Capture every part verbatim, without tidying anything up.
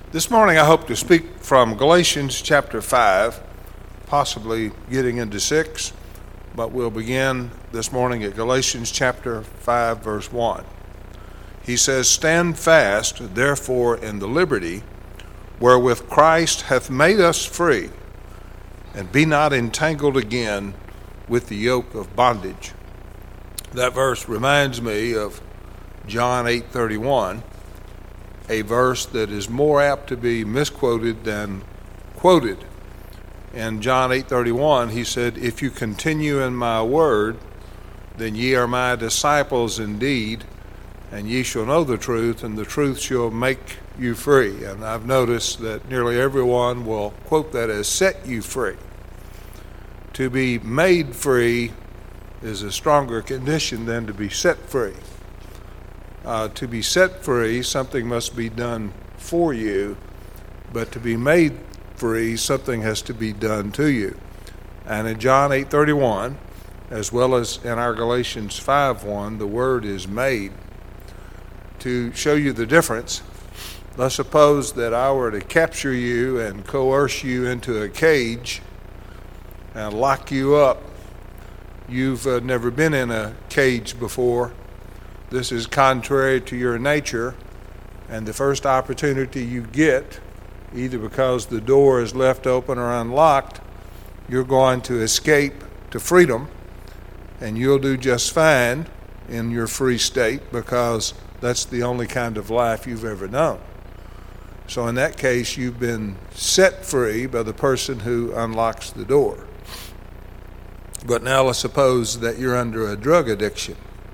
This morning I hope to speak from Galatians chapter five, possibly getting into six, but we'll begin this morning at Galatians chapter five, verse one. He says, "Stand fast, therefore, in the liberty wherewith Christ hath made us free, and be not entangled again with the yoke of bondage." That verse reminds me of John eight thirty-one, a verse that is more apt to be misquoted than quoted. In John eight thirty-one, he said, "If you continue in my word, then ye are my disciples indeed, and ye shall know the truth, and the truth shall make you free." And I've noticed that nearly everyone will quote that as "set you free." To be made free is a stronger condition than to be set free. Uh, to be set free, something must be done for you, but to be made free, something has to be done to you. And in John eight thirty-one, as well as in our Galatians five one, the word is made. To show you the difference, let's suppose that I were to capture you and coerce you into a cage and lock you up. You've uh, never been in a cage before. This is contrary to your nature, and the first opportunity you get, either because the door is left open or unlocked, you're going to escape to freedom, and you'll do just fine in your free state because that's the only kind of life you've ever known. So in that case, you've been set free by the person who unlocks the door. But now let's suppose that you're under a drug addiction.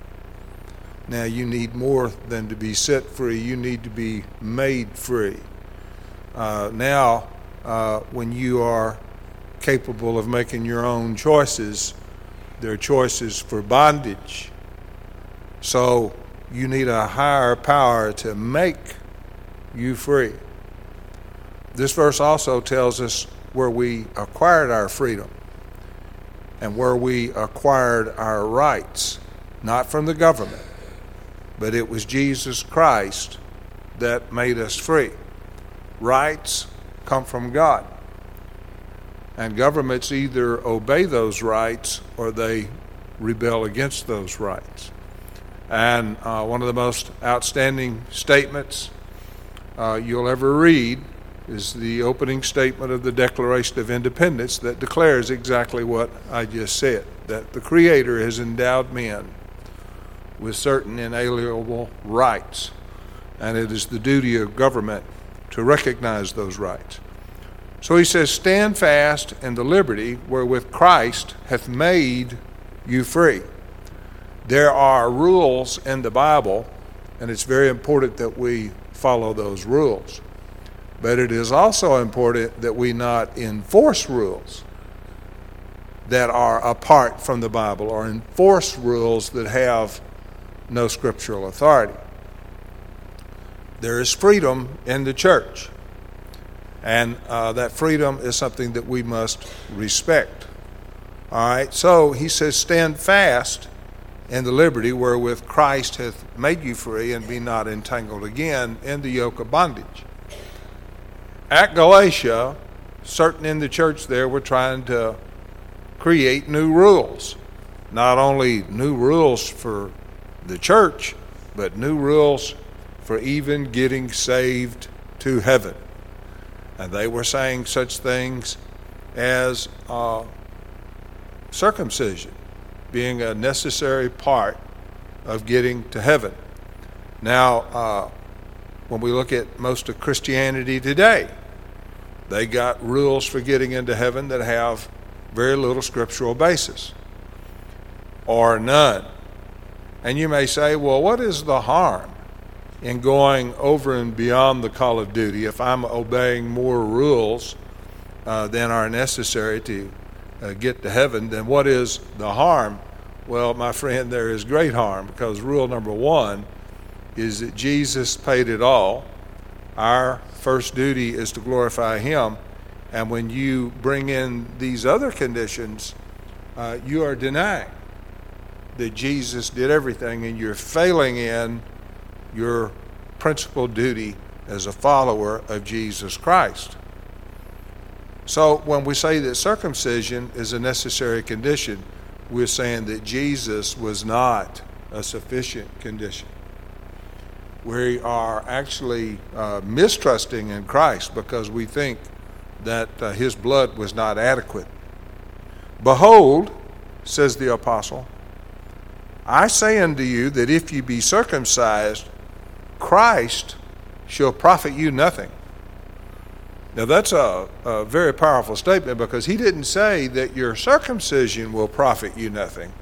Now you need more than to be set free. You need to be made free. Uh, now, uh, when you are capable of making your own choices, they're choices for bondage. So you need a higher power to make you free. This verse also tells us where we acquired our freedom and where we acquired our rights, not from the government, but it was Jesus Christ that made us free. Rights come from God, and governments either obey those rights or they rebel against those rights. And uh, one of the most outstanding statements uh, you'll ever read is the opening statement of the Declaration of Independence that declares exactly what I just said, that the Creator has endowed men with certain inalienable rights, and it is the duty of government to recognize those rights. So he says, "Stand fast in the liberty wherewith Christ hath made you free." There are rules in the Bible, and it's very important that we follow those rules. But it is also important that we not enforce rules that are apart from the Bible or enforce rules that have no scriptural authority. There is freedom in the church, and uh, that freedom is something that we must respect. All right, so he says, "Stand fast in the liberty wherewith Christ hath made you free, and be not entangled again in the yoke of bondage." At Galatia, certain in the church there were trying to create new rules. Not only new rules for the church, but new rules for even getting saved to heaven. And they were saying such things as uh, circumcision being a necessary part of getting to heaven. Now, uh, when we look at most of Christianity today, they got rules for getting into heaven that have very little scriptural basis, or none. And you may say, well, what is the harm in going over and beyond the call of duty if I'm obeying more rules uh, than are necessary to uh, get to heaven? Then what is the harm? Well, my friend, there is great harm, because rule number one is that Jesus paid it all. Our first duty is to glorify Him. And when you bring in these other conditions, uh, you are denying that Jesus did everything, and you're failing in your principal duty as a follower of Jesus Christ. So when we say that circumcision is a necessary condition, we're saying that Jesus was not a sufficient condition. We are actually uh, mistrusting in Christ because we think that uh, his blood was not adequate. Behold, says the apostle, I say unto you that if you be circumcised, Christ shall profit you nothing. Now that's a, a very powerful statement, because he didn't say that your circumcision will profit you nothing,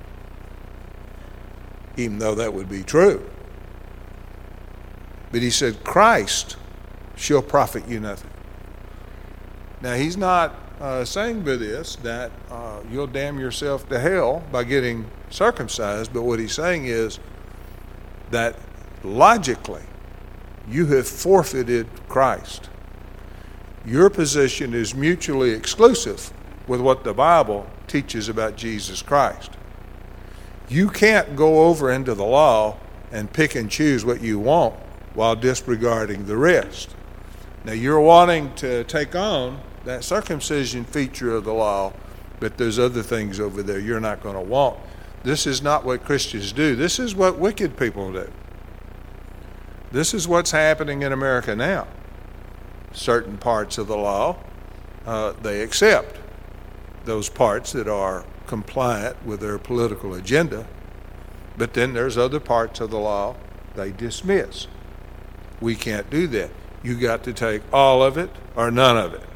even though that would be true. But he said Christ shall profit you nothing. Now he's not uh, saying by this that uh, you'll damn yourself to hell by getting circumcised, but what he's saying is that logically you have forfeited Christ. Your position is mutually exclusive with what the Bible teaches about Jesus Christ. You can't go over into the law and pick and choose what you want while disregarding the rest. Now you're wanting to take on that circumcision feature of the law, but there's other things over there you're not going to want. This is not what Christians do. This is what wicked people do. This is what's happening in America now. Certain parts of the law, uh, they accept those parts that are compliant with their political agenda, but then there's other parts of the law they dismiss. We can't do that. You got to take all of it or none of it.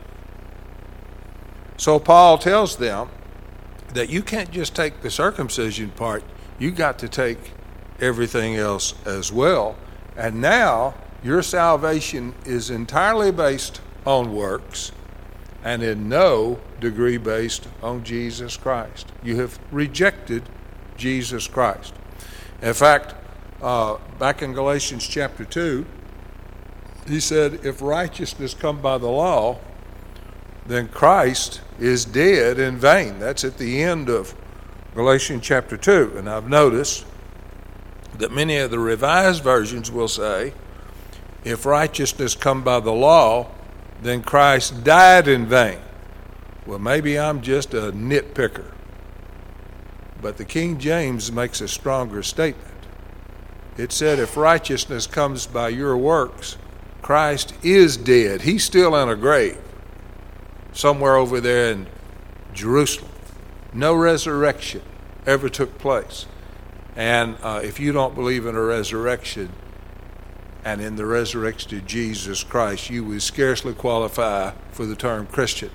So Paul tells them that you can't just take the circumcision part, you got to take everything else as well. And now your salvation is entirely based on works and in no degree based on Jesus Christ. You have rejected Jesus Christ. In fact, uh, back in Galatians chapter two, he said, if righteousness come by the law, then Christ is dead in vain. That's at the end of Galatians chapter two. And I've noticed that many of the revised versions will say, if righteousness come by the law, then Christ died in vain. Well, maybe I'm just a nitpicker, but the King James makes a stronger statement. It said, if righteousness comes by your works, Christ is dead. He's still in a grave somewhere over there in Jerusalem. No resurrection ever took place. And uh, if you don't believe in a resurrection and in the resurrection of Jesus Christ, you would scarcely qualify for the term Christian.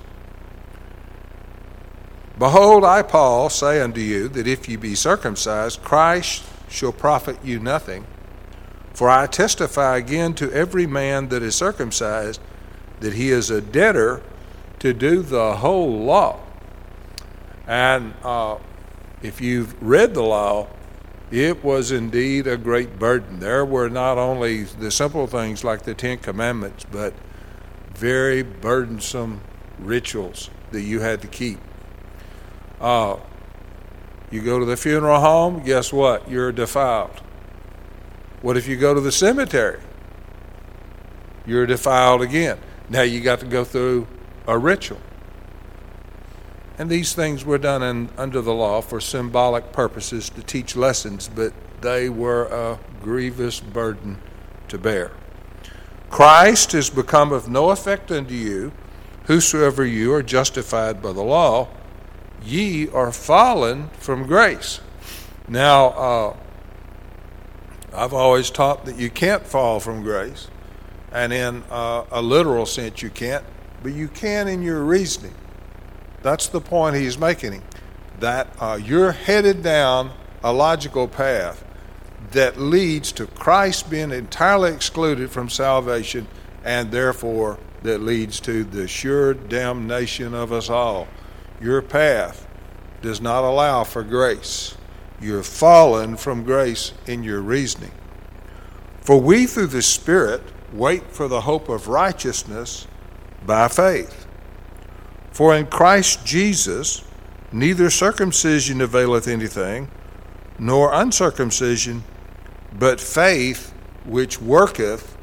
Behold, I, Paul, say unto you that if ye be circumcised, Christ shall profit you nothing. For I testify again to every man that is circumcised that he is a debtor to do the whole law. And uh, if you've read the law, it was indeed a great burden. There were not only the simple things like the Ten Commandments, but very burdensome rituals that you had to keep. Uh, you go to the funeral home, guess what? You're defiled. What if you go to the cemetery? You're defiled again. Now you got to go through a ritual. And these things were done in, under the law for symbolic purposes to teach lessons, but they were a grievous burden to bear. Christ is become of no effect unto you, whosoever you are justified by the law, ye are fallen from grace. Now, uh, I've always taught that you can't fall from grace, and in uh, a literal sense you can't, but you can in your reasoning. That's the point he's making, that uh, you're headed down a logical path that leads to Christ being entirely excluded from salvation, and therefore that leads to the sure damnation of us all. Your path does not allow for grace. You're fallen from grace in your reasoning. For we through the Spirit wait for the hope of righteousness by faith. For in Christ Jesus neither circumcision availeth anything, nor uncircumcision, but faith which worketh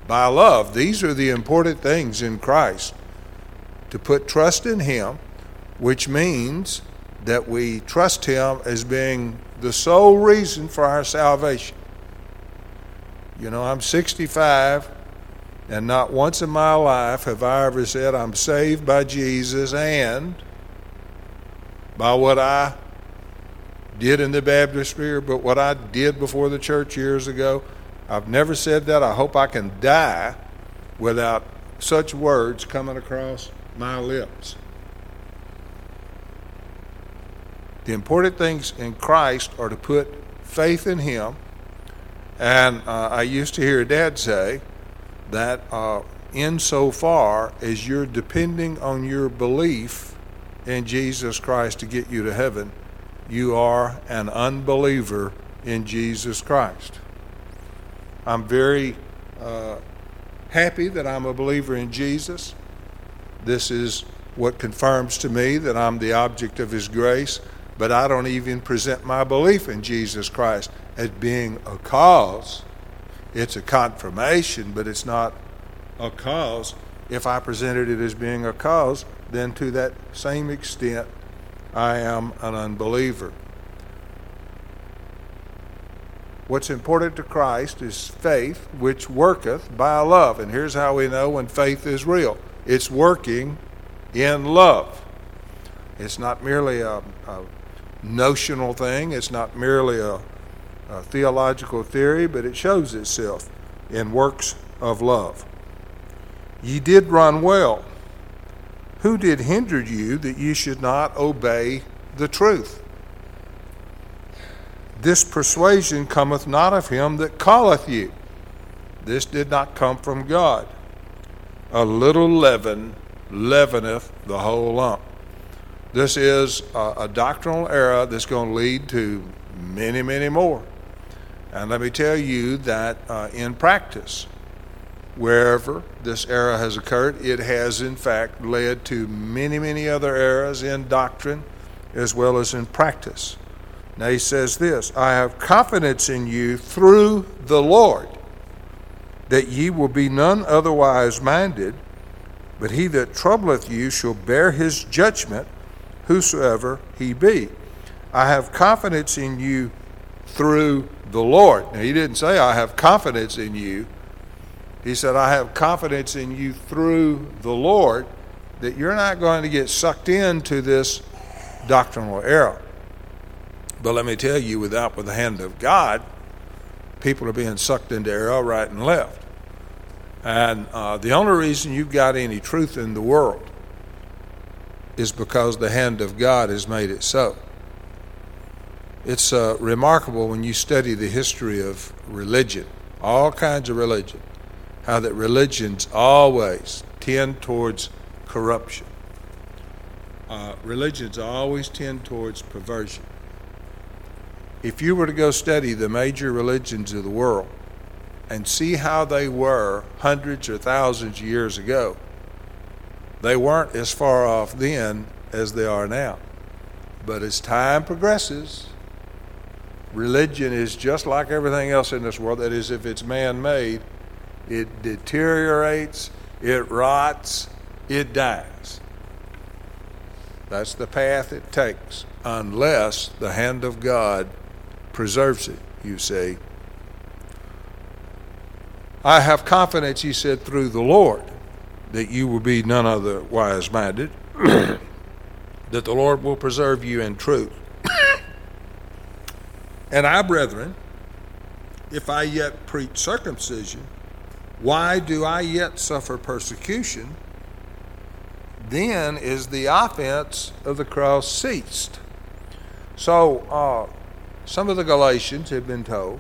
by love. These are the important things in Christ. To put trust in Him, which means that we trust Him as being the sole reason for our salvation. You know, I'm sixty-five, and not once in my life have I ever said I'm saved by Jesus and by what I did in the baptistry or but what I did before the church years ago. I've never said that. I hope I can die without such words coming across my lips. The important things in Christ are to put faith in Him. And uh, I used to hear Dad say that uh, insofar as you're depending on your belief in Jesus Christ to get you to heaven, you are an unbeliever in Jesus Christ. I'm very uh, happy that I'm a believer in Jesus. This is what confirms to me that I'm the object of His grace, but I don't even present my belief in Jesus Christ as being a cause. It's a confirmation, but it's not a cause. If I presented it as being a cause, then to that same extent, I am an unbeliever. What's important to Christ is faith, which worketh by love. And here's how we know when faith is real. It's working in love. It's not merely a, a notional thing. It's not merely a, a theological theory, but it shows itself in works of love. Ye did run well. Who did hinder you that ye should not obey the truth? This persuasion cometh not of him that calleth you. This did not come from God. A little leaven leaveneth the whole lump. This is a, a doctrinal error that's going to lead to many, many more. And let me tell you that uh, in practice, wherever this error has occurred, it has in fact led to many, many other errors in doctrine as well as in practice. Now he says this, I have confidence in you through the Lord, that ye will be none otherwise minded, but he that troubleth you shall bear his judgment, whosoever he be. I have confidence in you through the Lord. Now he didn't say I have confidence in you. He said I have confidence in you through the Lord, that you're not going to get sucked into this doctrinal error. But let me tell you, without with the hand of God, people are being sucked into error right and left. And uh, the only reason you've got any truth in the world is because the hand of God has made it so. It's uh, remarkable when you study the history of religion, all kinds of religion, how that religions always tend towards corruption. Uh, religions always tend towards perversion. If you were to go study the major religions of the world and see how they were hundreds or thousands of years ago, they weren't as far off then as they are now. But as time progresses, religion is just like everything else in this world. That is, if it's man-made, it deteriorates, it rots, it dies. That's the path it takes, unless the hand of God preserves it, you see. I have confidence, he said, through the Lord, that you will be none otherwise minded, that the Lord will preserve you in truth. And I, brethren, if I yet preach circumcision, why do I yet suffer persecution? Then is the offense of the cross ceased. So, uh, some of the Galatians have been told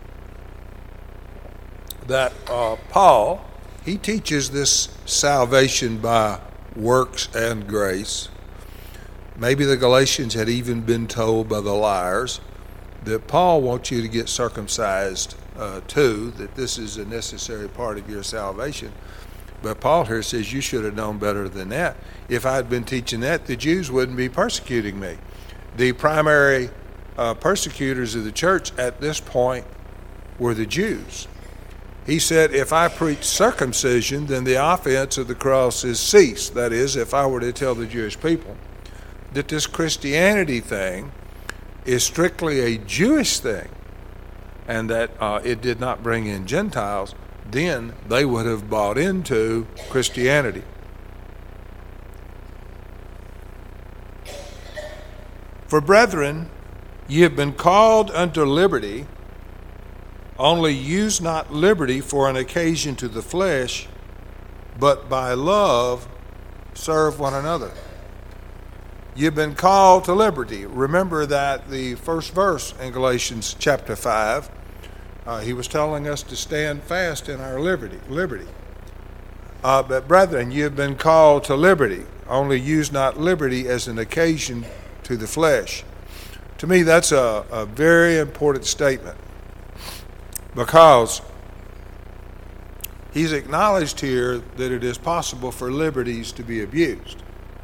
that uh, Paul, he teaches this salvation by works and grace. Maybe the Galatians had even been told by the liars that Paul wants you to get circumcised uh, too, that this is a necessary part of your salvation. But Paul here says you should have known better than that. If I had been teaching that, the Jews wouldn't be persecuting me. The primary uh, persecutors of the church at this point were the Jews. He said, if I preach circumcision, then the offense of the cross is ceased. That is, if I were to tell the Jewish people that this Christianity thing is strictly a Jewish thing and that uh, it did not bring in Gentiles, then they would have bought into Christianity. For brethren, ye have been called unto liberty, only use not liberty for an occasion to the flesh, but by love serve one another. You've been called to liberty. Remember that the first verse in Galatians chapter five, uh, he was telling us to stand fast in our liberty. Liberty. Uh, but brethren, you have been called to liberty. Only use not liberty as an occasion to the flesh. To me, that's a, a very important statement, because he's acknowledged here that it is possible for liberties to be abused.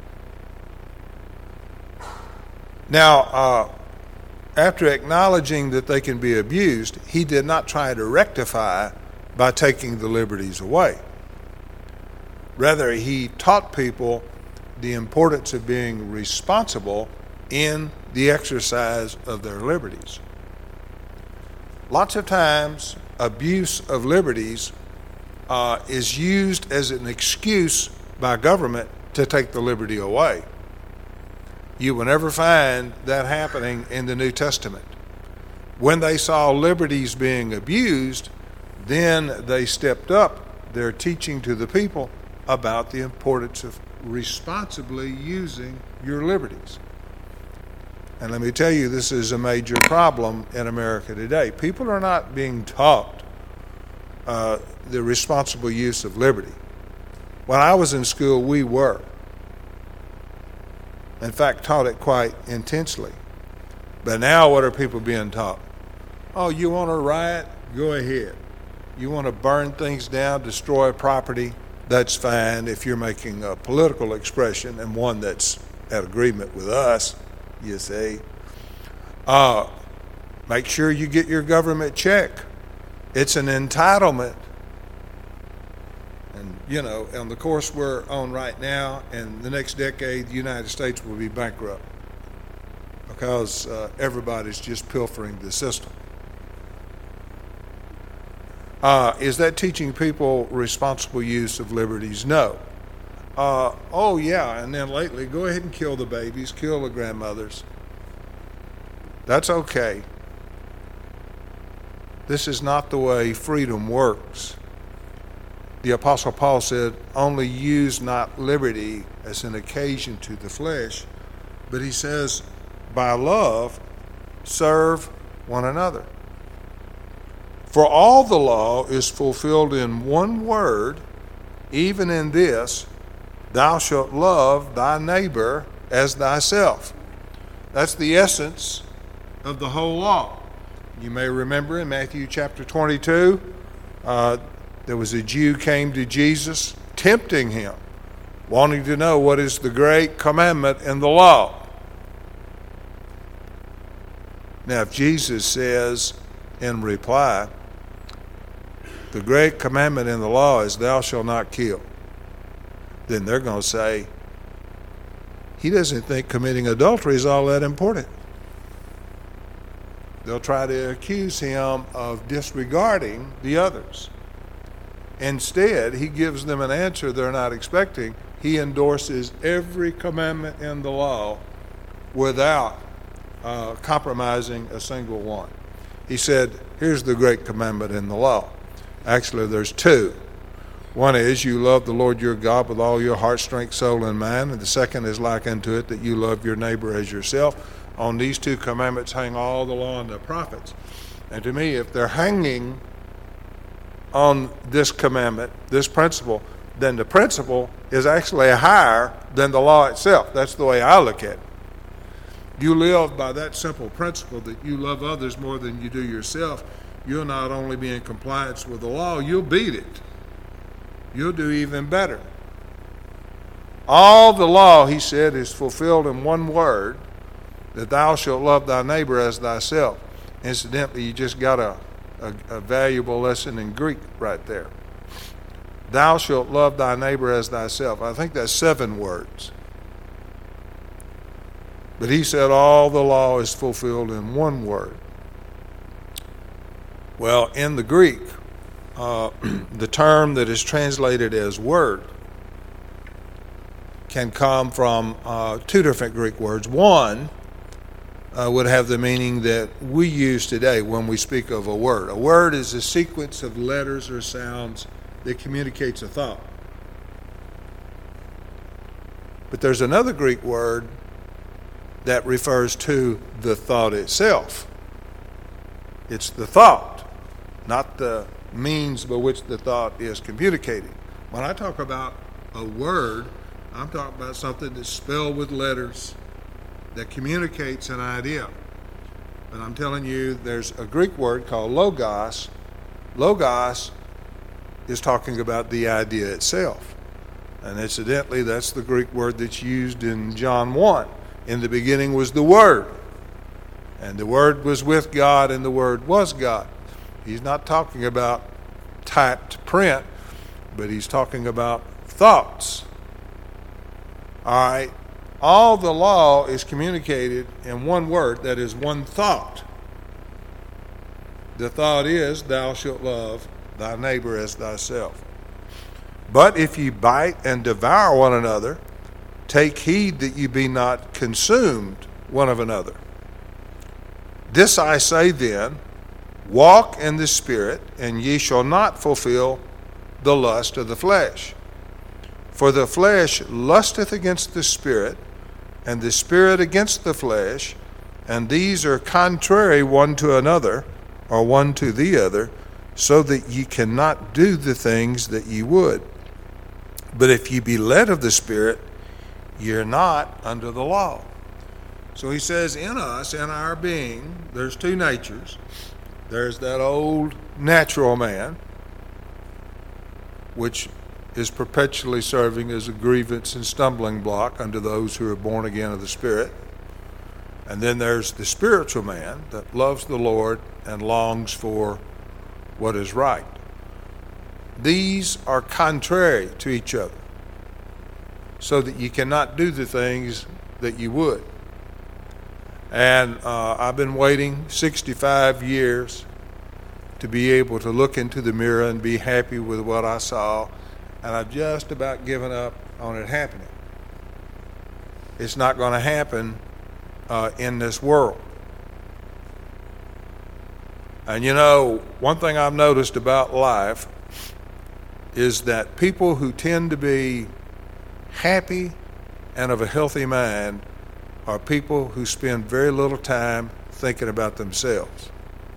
Now, uh, after acknowledging that they can be abused, he did not try to rectify by taking the liberties away. Rather, he taught people the importance of being responsible in the exercise of their liberties. Lots of times, abuse of liberties uh, is used as an excuse by government to take the liberty away. You will never find that happening in the New Testament. When they saw liberties being abused, then they stepped up their teaching to the people about the importance of responsibly using your liberties. And let me tell you, this is a major problem in America today. People are not being taught uh, the responsible use of liberty. When I was in school, we were. In fact, taught it quite intensely. But now what are people being taught? Oh, you want to riot? Go ahead. You want to burn things down, destroy property? That's fine if you're making a political expression and one that's at agreement with us, you see. Uh, make sure you get your government check. It's an entitlement. And, you know, on the course we're on right now, in the next decade, the United States will be bankrupt because uh, everybody's just pilfering the system. Uh, is that teaching people responsible use of liberties? No. Uh, oh, yeah, and then lately, go ahead and kill the babies, kill the grandmothers. That's okay. This is not the way freedom works. The Apostle Paul said, only use not liberty as an occasion to the flesh, but he says, by love, serve one another. For all the law is fulfilled in one word, even in this, thou shalt love thy neighbor as thyself. That's the essence of the whole law. You may remember in Matthew chapter twenty-two, uh, there was a Jew came to Jesus, tempting him, wanting to know what is the great commandment in the law. Now, if Jesus says in reply, the great commandment in the law is thou shalt not kill, then they're going to say, he doesn't think committing adultery is all that important. They'll try to accuse him of disregarding the others. Instead, he gives them an answer they're not expecting. He endorses every commandment in the law without uh, compromising a single one. He said, here's the great commandment in the law. Actually, there's two. One is you love the Lord your God with all your heart, strength, soul, and mind. And the second is like unto it, that you love your neighbor as yourself. On these two commandments hang all the law and the prophets. And to me, if they're hanging on this commandment, this principle, then the principle is actually higher than the law itself. That's the way I look at it. You live by that simple principle that you love others more than you do yourself, you'll not only be in compliance with the law, you'll beat it. You'll do even better. All the law, he said, is fulfilled in one word, that thou shalt love thy neighbor as thyself. Incidentally, you just got a, a, a valuable lesson in Greek right there. Thou shalt love thy neighbor as thyself. I think that's seven words. But he said all the law is fulfilled in one word. Well, in the Greek, uh, the term that is translated as word can come from uh, two different Greek words. One uh, would have the meaning that we use today when we speak of a word. A word is a sequence of letters or sounds that communicates a thought. But there's another Greek word that refers to the thought itself. It's the thought, not the means by which the thought is communicated. When I talk about a word, I'm talking about something that's spelled with letters that communicates an idea. But I'm telling you, there's a Greek word called logos. Logos is talking about the idea itself. And incidentally, that's the Greek word that's used in John one. In the beginning was the Word, and the Word was with God, and the Word was God. He's not talking about typed print, but he's talking about thoughts. All right. All the law is communicated in one word, that is one thought. The thought is, thou shalt love thy neighbor as thyself. But if ye bite and devour one another, take heed that ye be not consumed one of another. This I say then, walk in the Spirit, and ye shall not fulfill the lust of the flesh. For the flesh lusteth against the Spirit, and the Spirit against the flesh, and these are contrary one to another, or one to the other, so that ye cannot do the things that ye would. But if ye be led of the Spirit, ye are not under the law. So he says, in us, in our being, there's two natures. There's that old natural man, which is perpetually serving as a grievance and stumbling block unto those who are born again of the Spirit. And then there's the spiritual man that loves the Lord and longs for what is right. These are contrary to each other, so that you cannot do the things that you would. And uh, I've been waiting sixty-five years to be able to look into the mirror and be happy with what I saw, and I've just about given up on it happening. It's not going to happen uh, in this world. And you know, one thing I've noticed about life is that people who tend to be happy and of a healthy mind are people who spend very little time thinking about themselves.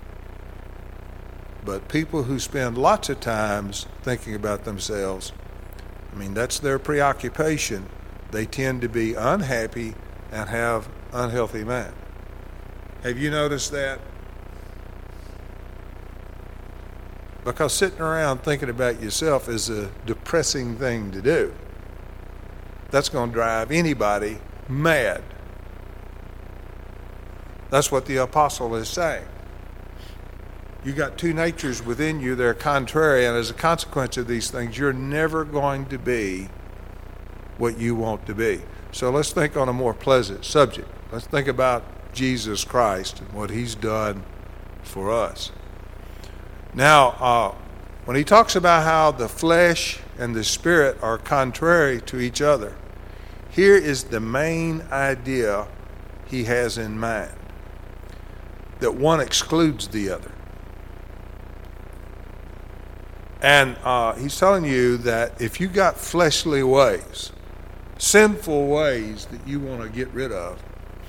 But people who spend lots of times thinking about themselves, I mean, that's their preoccupation. They tend to be unhappy and have unhealthy mind. Have you noticed that? Because sitting around thinking about yourself is a depressing thing to do. That's going to drive anybody mad. That's what the apostle is saying. You got two natures within you that are contrary, and as a consequence of these things, you're never going to be what you want to be. So let's think on a more pleasant subject. Let's think about Jesus Christ and what he's done for us. Now, uh, when he talks about how the flesh and the spirit are contrary to each other, here is the main idea he has in mind, that one excludes the other. And uh, he's telling you that if you got fleshly ways, sinful ways that you want to get rid of,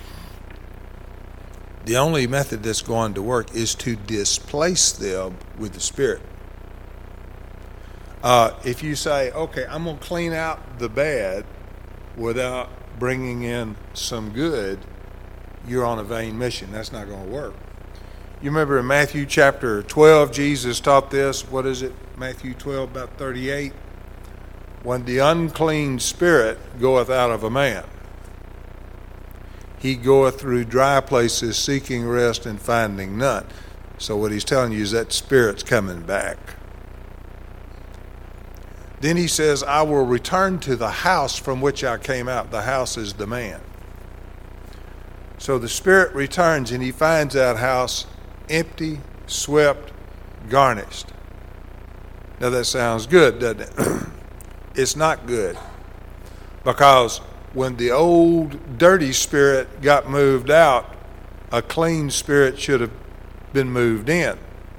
the only method that's going to work is to displace them with the Spirit. Uh, if you say, okay, I'm going to clean out the bad without bringing in some good, you're on a vain mission. That's not going to work. You remember in Matthew chapter twelve, Jesus taught this. What is it? Matthew twelve, about thirty-eight. When the unclean spirit goeth out of a man, he goeth through dry places seeking rest and finding none. So what he's telling you is that spirit's coming back. Then he says, I will return to the house from which I came out. The house is the man. So the spirit returns and he finds that house empty, swept, garnished. Now that sounds good, doesn't it? It's not good. Because when the old dirty spirit got moved out, a clean spirit should have been moved in.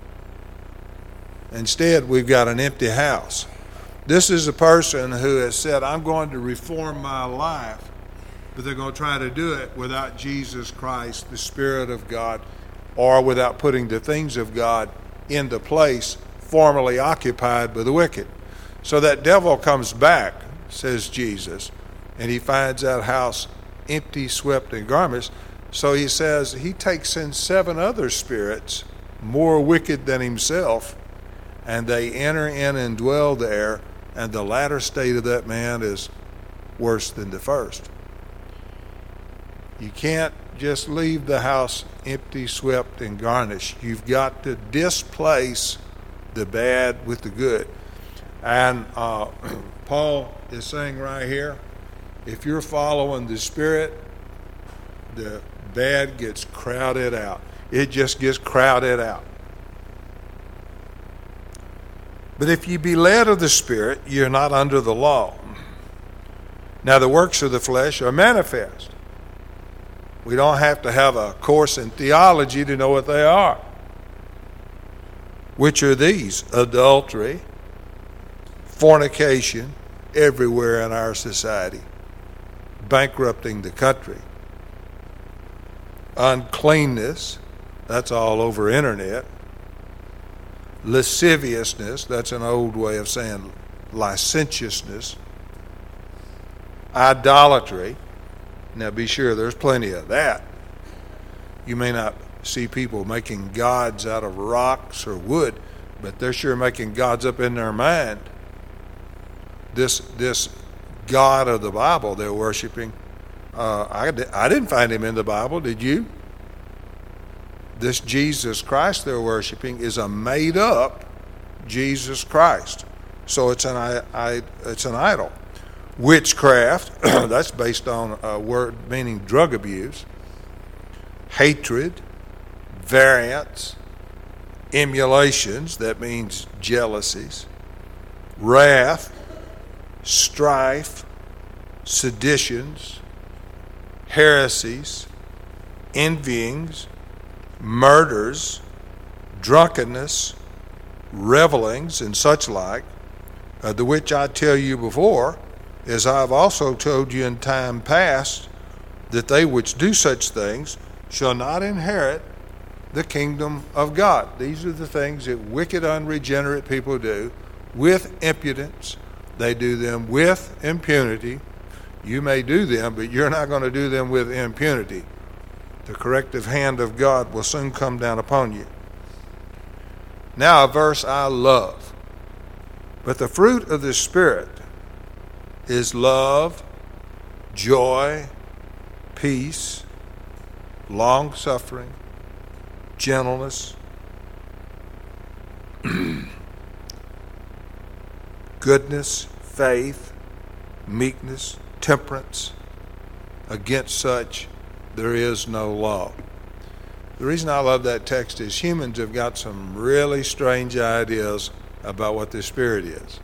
Instead, we've got an empty house. This is a person who has said, I'm going to reform my life, but they're going to try to do it without Jesus Christ, the Spirit of God, or without putting the things of God into place formerly occupied by the wicked. So that devil comes back, says Jesus, and he finds that house empty, swept, and garnished. So he says he takes in seven other spirits more wicked than himself, and they enter in and dwell there, and the latter state of that man is worse than the first. You can't just leave the house empty, swept, and garnished. You've got to displace the bad with the good. And uh, Paul is saying right here, if you're following the Spirit, the bad gets crowded out. It just gets crowded out. But if you be led of the Spirit, you're not under the law. Now the works of the flesh are manifest. We don't have to have a course in theology to know what they are. Which are these? Adultery, fornication, everywhere in our society, bankrupting the country. Uncleanness, that's all over internet. Lasciviousness, that's an old way of saying licentiousness. Idolatry, now be sure there's plenty of that. You may not see people making gods out of rocks or wood, but they're sure making gods up in their mind. This this God of the Bible they're worshiping, uh, I, I didn't find him in the Bible, did you? This Jesus Christ they're worshiping is a made-up Jesus Christ. So it's an I, I, it's an idol. Witchcraft, that's based on a word meaning drug abuse. Hatred, variance, emulations, that means jealousies. Wrath, strife, seditions, heresies, envyings, murders, drunkenness, revelings, and such like, uh, the which I tell you before, as I have also told you in time past, that they which do such things shall not inherit the kingdom of God. These are the things that wicked, unregenerate people do with impudence. They do them with impunity. You may do them, but you're not going to do them with impunity. The corrective hand of God will soon come down upon you. Now a verse I love. But the fruit of the Spirit is love, joy, peace, long-suffering, gentleness, goodness, faith, meekness, temperance. Against such there is no law. The reason I love that text is humans have got some really strange ideas about what the Spirit is.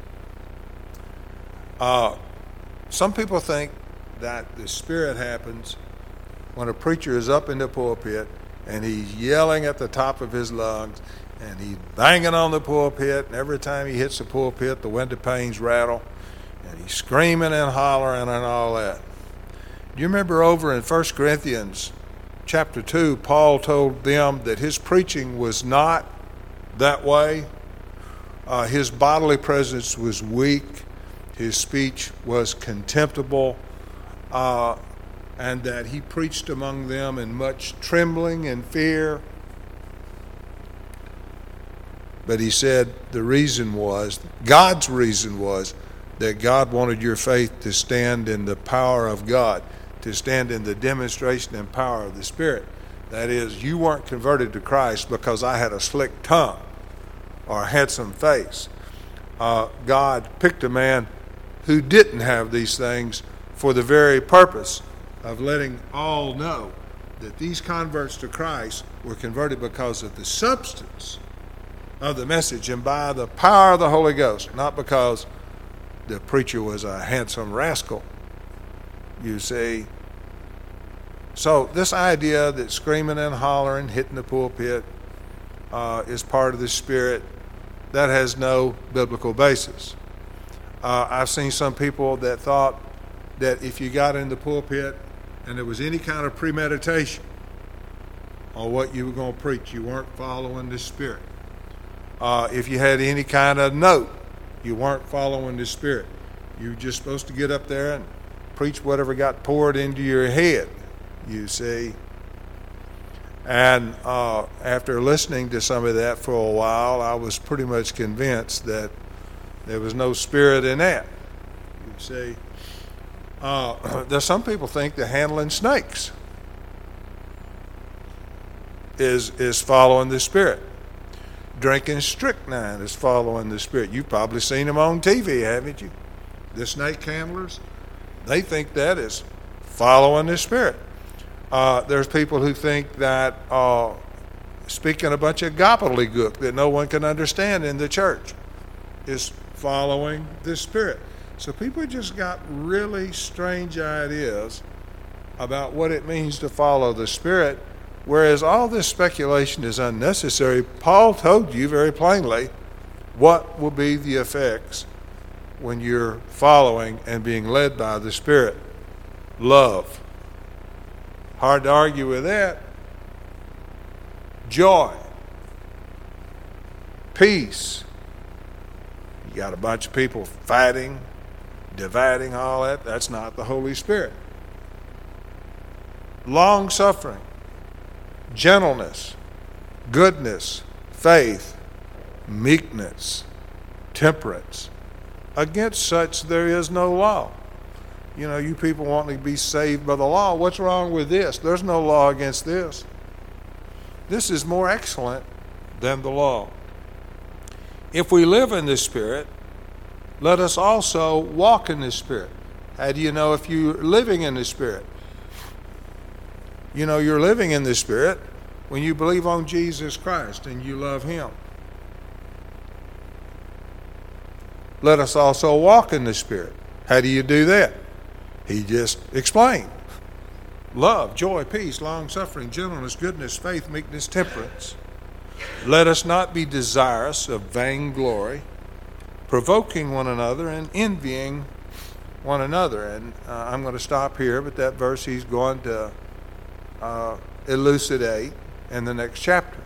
Uh, some people think that the Spirit happens when a preacher is up in the pulpit and he's yelling at the top of his lungs and he's banging on the pulpit, and every time he hits the pulpit the window panes rattle and he's screaming and hollering and all that. Do you remember over in First Corinthians chapter two, Paul told them that his preaching was not that way? Uh, his bodily presence was weak. His speech was contemptible. Uh, and that he preached among them in much trembling and fear. But he said the reason was, God's reason was, that God wanted your faith to stand in the power of God, to stand in the demonstration and power of the Spirit. That is, you weren't converted to Christ because I had a slick tongue or a handsome face. Uh, God picked a man who didn't have these things for the very purpose of letting all know that these converts to Christ were converted because of the substance of the message and by the power of the Holy Ghost, not because the preacher was a handsome rascal, you see. So this idea that screaming and hollering, hitting the pulpit uh, is part of the Spirit, that has no biblical basis. Uh, I've seen some people that thought that if you got in the pulpit and there was any kind of premeditation on what you were going to preach, you weren't following the Spirit. Uh, if you had any kind of note, you weren't following the Spirit. You were just supposed to get up there and preach whatever got poured into your head, you see. And uh, after listening to some of that for a while, I was pretty much convinced that there was no Spirit in that, you see. Uh, there's some people think that handling snakes is is following the Spirit. Drinking strychnine is following the Spirit. You've probably seen them on T V, haven't you? The snake handlers, they think that is following the Spirit. Uh, there's people who think that uh, speaking a bunch of gobbledygook that no one can understand in the church is following the Spirit. So people just got really strange ideas about what it means to follow the Spirit, whereas all this speculation is unnecessary. Paul told you very plainly what will be the effects when you're following and being led by the Spirit. Love. Hard to argue with that. Joy. Peace. You got a bunch of people fighting, dividing, all that. That's not the Holy Spirit. Long suffering. Gentleness. Goodness. Faith. Meekness. Temperance. Against such there is no law. You know, you people want to be saved by the law. What's wrong with this? There's no law against this. This is more excellent than the law. If we live in the Spirit, let us also walk in the Spirit. How do you know if you're living in the Spirit? You know you're living in the Spirit when you believe on Jesus Christ and you love Him. Let us also walk in the Spirit. How do you do that? He just explained. Love, joy, peace, long-suffering, gentleness, goodness, faith, meekness, temperance. Let us not be desirous of vainglory, provoking one another and envying one another. And uh, I'm going to stop here, but that verse he's going to uh, elucidate in the next chapter.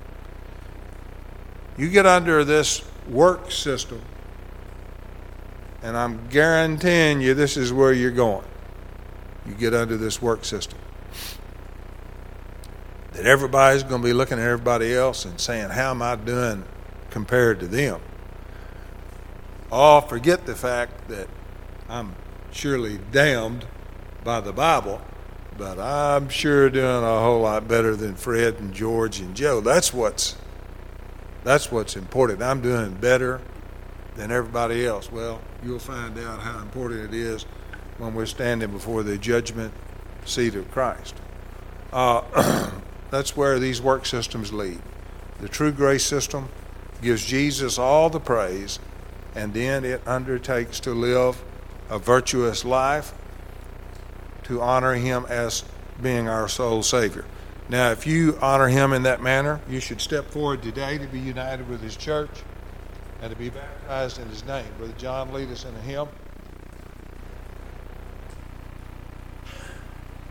You get under this work system, and I'm guaranteeing you this is where you're going. You get under this work system. That everybody's going to be looking at everybody else and saying, how am I doing compared to them? Oh, forget the fact that I'm surely damned by the Bible, but I'm sure doing a whole lot better than Fred and George and Joe. That's what's, that's what's important. I'm doing better than everybody else. Well, you'll find out how important it is when we're standing before the judgment seat of Christ. Uh, that's where these work systems lead. The true grace system gives Jesus all the praise, and then it undertakes to live a virtuous life to honor Him as being our sole Savior. Now, if you honor Him in that manner, you should step forward today to be united with His church and to be baptized in His name. Brother John, lead us in a hymn.